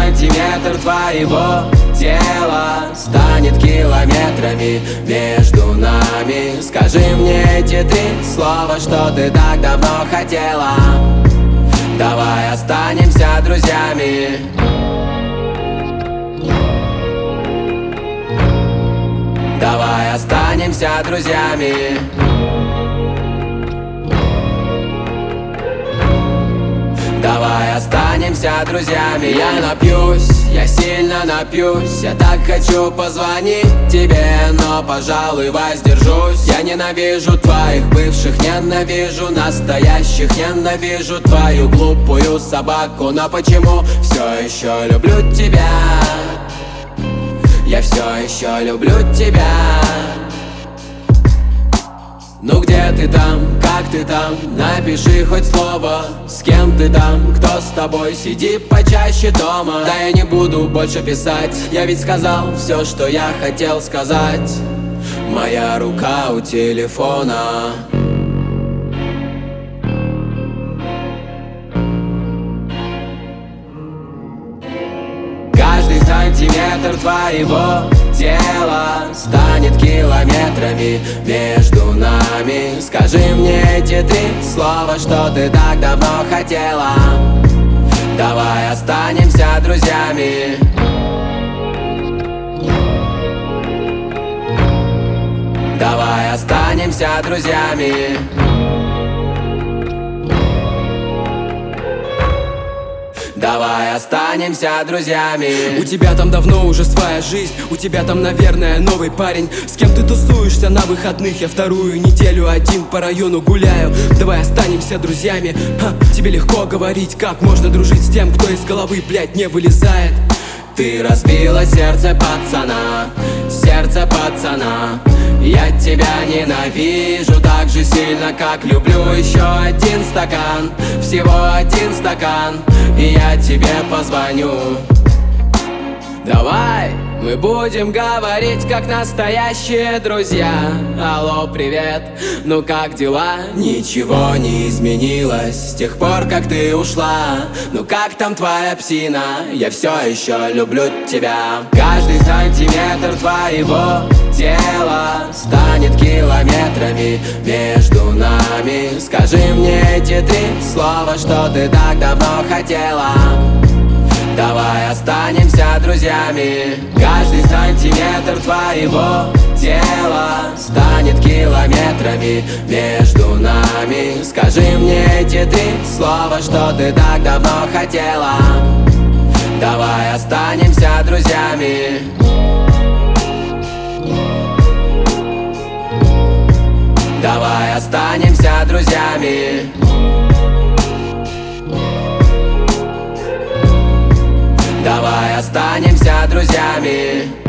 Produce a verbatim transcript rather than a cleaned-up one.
сантиметр твоего тела станет километрами между нами. Скажи мне эти три слова, что ты так давно хотела. Давай останемся друзьями. Давай останемся друзьями. Давай останемся друзьями. Я напьюсь, я сильно напьюсь. Я так хочу позвонить тебе, но, пожалуй, воздержусь. Я ненавижу твоих бывших, ненавижу настоящих, ненавижу твою глупую собаку. Но почему все еще люблю тебя? Я все еще люблю тебя. Ну где ты там, как ты там, напиши хоть слово. С кем ты там, кто с тобой, сиди почаще дома. Да я не буду больше писать, я ведь сказал все, что я хотел сказать. Моя рука у телефона. Каждый сантиметр твоего тела станет километрами между нами. Скажи мне эти три слова, что ты так давно хотела. Давай останемся друзьями. Давай останемся друзьями. Давай останемся друзьями. У тебя там давно уже своя жизнь. У тебя там, наверное, новый парень. С кем ты тусуешься на выходных? Я вторую неделю один по району гуляю. Давай останемся друзьями. Ха, тебе легко говорить, как можно дружить с тем, кто из головы, блядь, не вылезает. Ты разбила сердце пацана, сердце пацана. Я тебя ненавижу так же сильно, как люблю. Еще один стакан, всего один стакан, и я тебе позвоню. Давай мы будем говорить, как настоящие друзья. Алло, привет, ну как дела? Ничего не изменилось с тех пор, как ты ушла. Ну как там твоя псина? Я все еще люблю тебя. Каждый сантиметр твоего тела станет километрами между нами. Скажи мне эти три слова, что ты так давно хотела. Давай останемся друзьями. Каждый сантиметр твоего тела станет километрами между нами. Скажи мне эти три слова, что ты так давно хотела. Давай останемся друзьями. Давай останемся друзьями. Давай останемся друзьями.